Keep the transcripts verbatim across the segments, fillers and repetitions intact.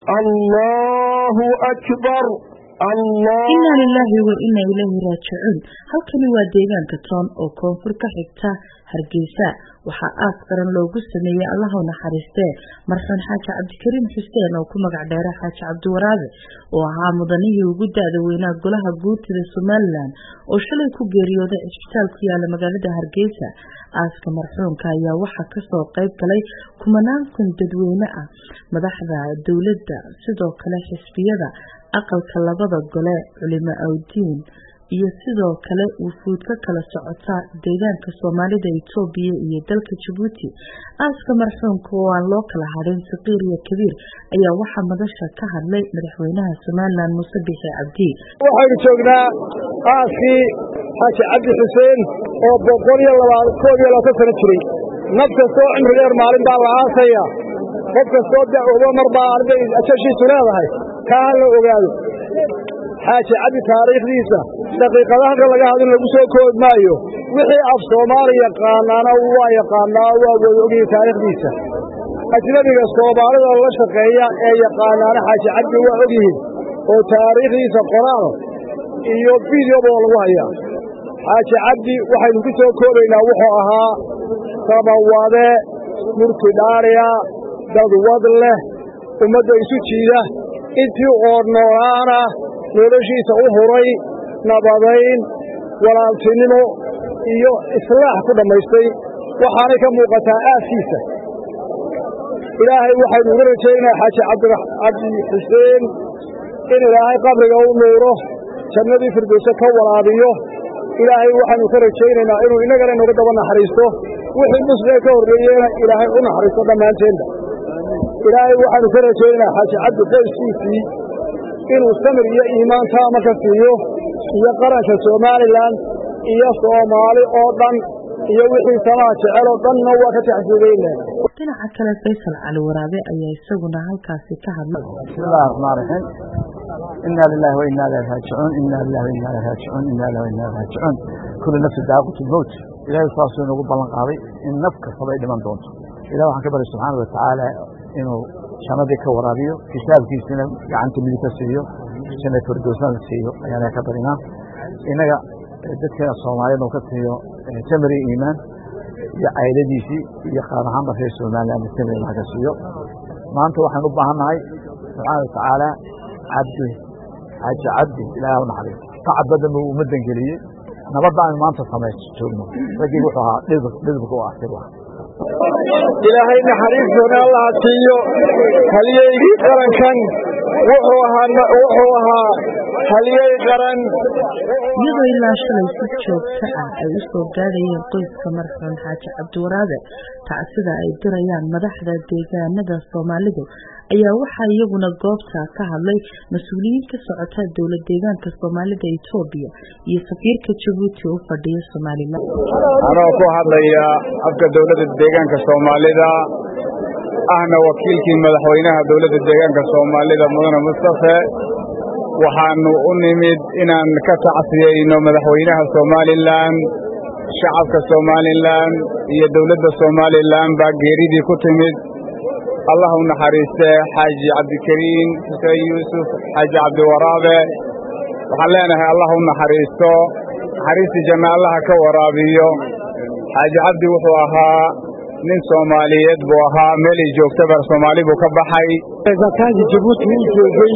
الله أكبر الله إنا لله وإنا إليه راجعون. halkani waa deegaanka toon oo koonfur ka xigta Hargeysa waxa aad qaran loogu sameeyay Allah u naxariistee marxuun Xaaji Cabdikariim Xuseen oo ku magac dheeray Xaaji Cabdiwaraabe oo ahaa mudanihii ugu daada weynaa golaha guurtida Somaliland oo shalay ku geeriyooday isbitaal ku yaala magaalada Hargeysa. aaska marxuunka ayaa waxa ka soo qayb galay kumanaan kun dadweyne ah, madaxda dawladda, sidoo kale xisbiyada aqalka labada gole, culimo awdiin iyo sidoo kale wufuud ka kala socota deegaanka Soomaalida, Itoobiya iyo dalka Djibouti. aaska marxuunka oo aan loo kala harin saqiir iyo kabiir ayaa waxa madasha ka hadlay madaxweynaha Somaliland Muuse Biixi Cabdi. waxaynu joognaa aaskii Xaaji Cabdi Xuseen oo boqol iyo labaatan sano jiray. naf kastoo cimrigeer maalin baa la aasaya, qof kastoo dacwado mar baa arday ajashiisu leedahay kaa la ogaado. Xaaji Cabdi taariikhdiisa daqiiqadaha laga hadin lagu soo koobi maayo. wixii af Soomaali yaqaanaana waa yaqaanaa, waa wada ogyahay taariikhdiisa. ajnabiga Soomaalida la shaqeeya ee yaqaanaana Xaaji Cabdi waa ogyihiin oo taariikhdiisa qoraal iyo video baa lagu hayaa. Xaaji Cabdi waxaynu ku soo koobaynaa wuxuu ahaa sabawade, murti dhaariya, dad wad leh, ummadda isu jiida, intii oo noolaana noloshiisa u huray nabadayn, walaaltinimo iyo islaax ku dhammaystay. waxaanay ka muuqataa aaskiisa. ilaahay waxaynu uga rajaynayaa Xaaji Cabdi Xuseen in ilaahay qabriga u nuuro, jannadii firdowsa ka waraabiyo. ilaahay waxaanu ka rajaynaynaa inuu inagana nooga daba naxariisto, wixii musliga ka horreeyeyna ilaahay u naxariisto dhammaanteenda. ilaahay waxaanu ka rajaynaynaa Xaaji Cabdi qoyskiisii inuu samir iyo iimaan taama ka siiyo, iyo qaranka Somaliland iyo Soomaali oo dhan iyo wixii samaha jecel oo dhanna waa ka taxsiideynaa. dhinaca kale Faysal Cali Waraabe ayaa isaguna halkaasi ka hadlay. bismillaahi rahmaani rahiim. inna lillahi wa inna ilayhi raaji'uun inna lillahi wa inna ilayhi raaji'uun inna lillahi wa inna ilayhi raaji'uun. kullu nafsin daa'iqatul mawt. ilaahay saasuu nagu ballan qaaday in naf kasta ay dhiman doonto. ilaahay waxaan ka baryay subxaanahu wa ta'aala inuu jannadii ka waraabiyo, kitaabkiisina gacanta midig ka siiyo, jannada firdowsana siiyo ayaan ka barynaa. inaga dadkeena Soomaaliyeed oo ka siiyo samir iyo iimaan iyo cayladiisii iyo qaar ahaan ba reer Somaliland samir laga ka siiyo. maanta waxaan u baahanahay subxaanahu wa ta'aala Cabdi Xaaji Cabdi ilaahay u naxariisto. tacabada uu ummadan geliyay nabadda aan maanta sameeyay joogno ragii wuxuu ahaa dhibka dhibka oo akhir wax ilaahay naxariistoona Allah siiyo. halyeeyii qarankan wuxuu ahaa wuxuu ahaa halyeey qaran. iyadoo ilaa shalay si joogto ah ay u soo gaadhayeen qoyska marxuun Xaaji Cabdiwaraabe tacsida ay dirayaan madaxda deegaanada Soomaalidu ayaa waxaa iyaguna goobta ka hadlay mas'uuliyiin ka socota dawlad deegaanka Soomaalida, Itoobiya iyo safiirka Djibouti u fadhiya Somaliland. anoo ku hadlaya afka dawladda deegaanka Soomaalida ahna wakiilkii madaxweynaha dawladda deegaanka Soomaalida Mudane Mustafa, waxaanu u nimid inaan ka tacsiyeyno madaxweynaha Somaliland, shacabka Somaliland iyo dawladda Somaliland baa geeridii ku timid. Allah u naxariistee Xaaji Cabdikariim Xuseen Yuusuf Xaaji Cabdiwaraabe. waxaan leenahay Allah u naxariisto, naxariistii janna Allah ka waraabiyo. Xaaji Cabdi wuxuu ahaa nin Soomaaliyeed buu ahaa, meel ay joogta bar Soomaali buu ka baxay. Zakaanka Djibouti uu joogay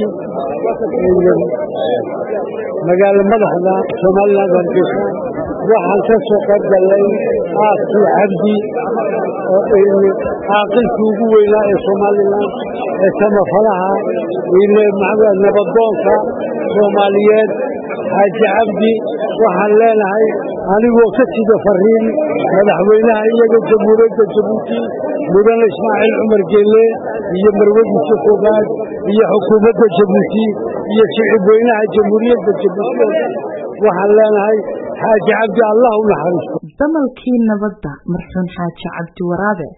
magaalo madaxda Somaliland Hargeysa. waxaan ka soo qayb galay aaskii Cabdi oo caaqilkii ugu weynaa ee Somaliland ee samafalaha iyo nabadoonka Soomaaliyeed Xaaji Cabdi. waxaan leenahay anigoo ka sida fariin madaxweynaha iyaga jamhuuriyadda Djibouti Mudane Ismaaciil Cumar Geelle iyo marwadiisa koobaad iyo xukuumadda Djibouti iyo shicibweynaha jamhuuriyadda Djibouti. waxaan leenahay Xaaji Cabdi Allah u naxariisto. damalkii nabadda marxuun Xaaji Cabdiwaraabe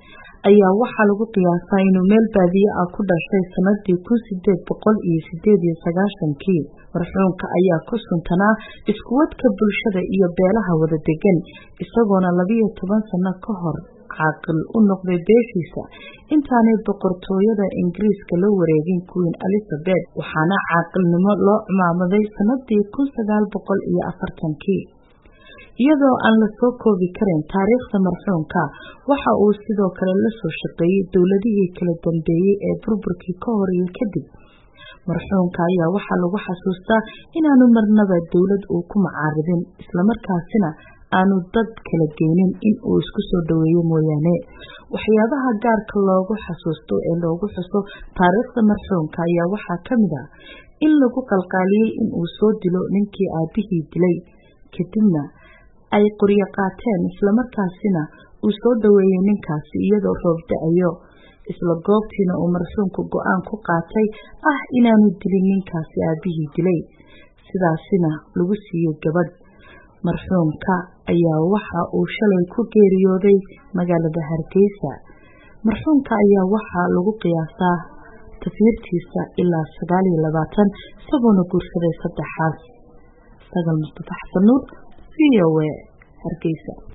ayaa waxaa lagu qiyaasaa inuu meel baadiye ah ku dhashay sanadii kun sideed boqol iyo sideed iyo sagaashankii. marxuumka ayaa ku suntanaa iskuwadka bulshada iyo beelaha wada degan, isagoona labiyo toban sano ka hor caaqil u noqday beeshiisa intaanay boqortooyada Ingiriiska la wareegin Queen Elizabeth, waxaana caaqilnimo loo cumaamaday sanadii kun sagaal boqol iyo afartankii. iyadoo aan la soo koobi karin taariikhda marxuumka, waxa uu sidoo kale la soo shaqeeyay dowladihii kala dambeeyay ee burburkii ka hor iyo kadib. marxuumka ayaa waxaa lagu xasuustaa inaanu marnaba dowlad uu ku macaaridin, islamarkaasina aanu dad kala geynin in uu isku soo dhaweeyo mooyaane. waxyaabaha gaarka loogu xasuusto ee loogu xuso taariikhda marxuumka ayaa waxaa ka mid ah in lagu qalqaaliyey in uu soo dilo ninkii aabihii dilay, kadibna ay qoryo qaateen islamarkaasina uu soo dhaweeyey ninkaasi iyadoo roob da-ayo. isla goobtiina uu marxuumku go-aan ku qaatay ah inaanu dilin ninkaasi aabihii dilay, sidaasina lagu siiyey gabadh. marxuumka ayaa waxa uu shalay ku geeriyooday magaalada Hargeysa. marxuumka ayaa waxaa lagu qiyaasaa tafiirtiisa ilaa sagaal iyo labaatan, isagoona guursaday saddexaas. Sagal Mustafa Xasan Nuur, V O A, Hargeysa.